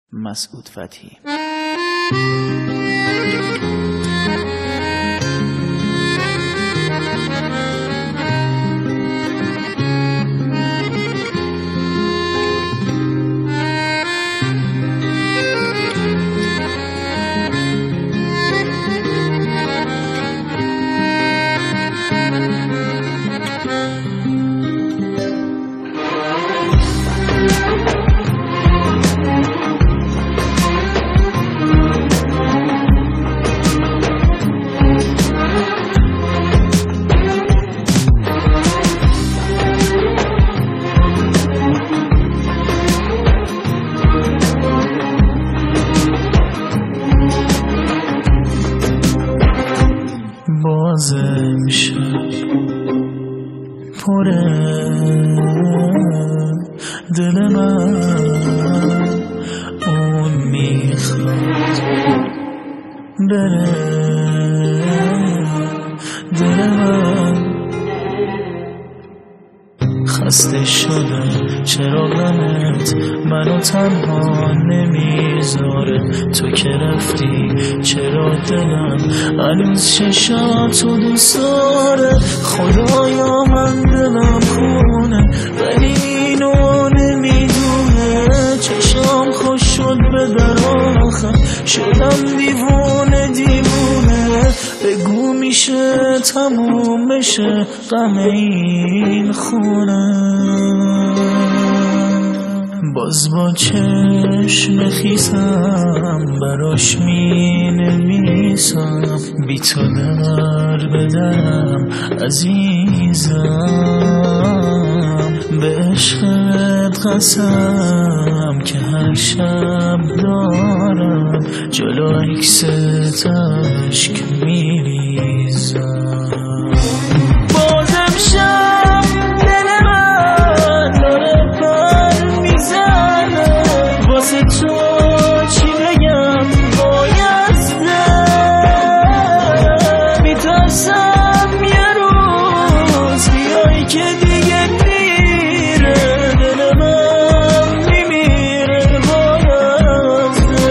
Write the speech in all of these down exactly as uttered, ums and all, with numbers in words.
مسعود فتحی. بازم شب پره دل من اون میخواد بره دل من خسته شدم چرا غمت منو تنها نمیذاره تو که رفتی چرا دلم هنوز چشاتو دوست داره خدایا من دلم خونه ولی اینو نمیدونه چشام خوش شد به در آخر شدم دیوونه دیوونه بگو میشه تموم بشه غم این خونه باز با چشم خیسم براش می نویسم بی تو در بدرم عزیزم به عشقت قسم که هر شب دارم جلو عکست اشک می ریزم بازم شب دل من داره پر میزنه واسه تو چی بگم بایسته میترسم یه روز بیایی که دیگه میره دل من میمیره بایسته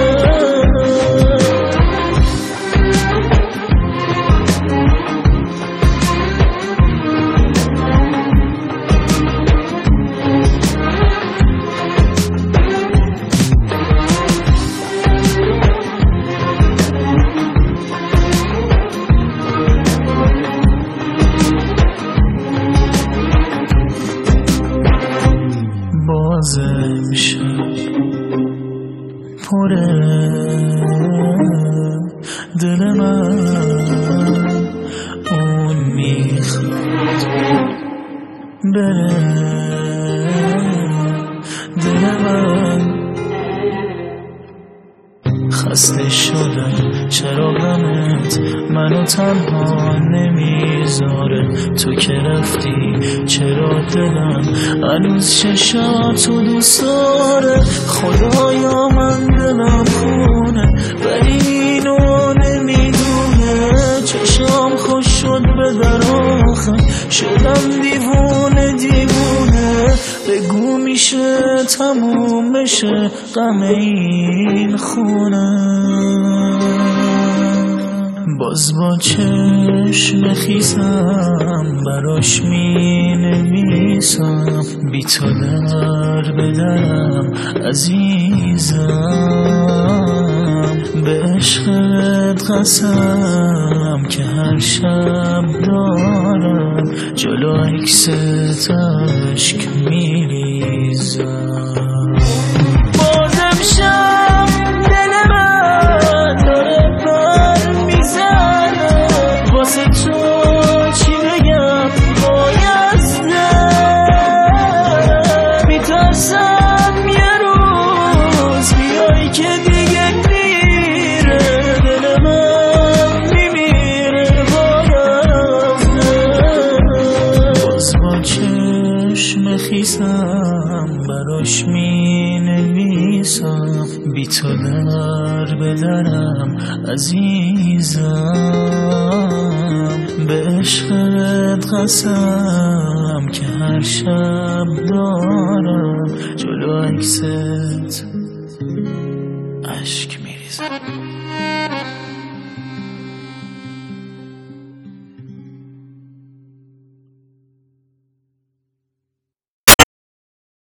بازم شب پره دل من اون میخواد بره دل من خسته شدم چرا غمت منو تنها نمیذاره تو که رفتی چرا دلم هنوز چشاتو دوست داره خدایا من دلم خونه ولی اینو نمیدونه چشام خوش شد به در آخر شدم دیوونه دیوونه بگو میشه تموم بشه غم این خونه باز با چشم خیسم براش می نویسم بی تو در بدرم عزیزم به عشقت قسم که هر شب دارم جلو عکست اشک می ریزم بازم شب دل من داره پر میزنه واسه تو چی بگم بایسته میترسم یه روز بیایی که دیگه میره دل من میمیره بایسته باز با چشم خیسم براش می نویسم بی تو در بدرم عزیزم به عشقت قسم که هر شب دارم جلو عکست اشک میریزم.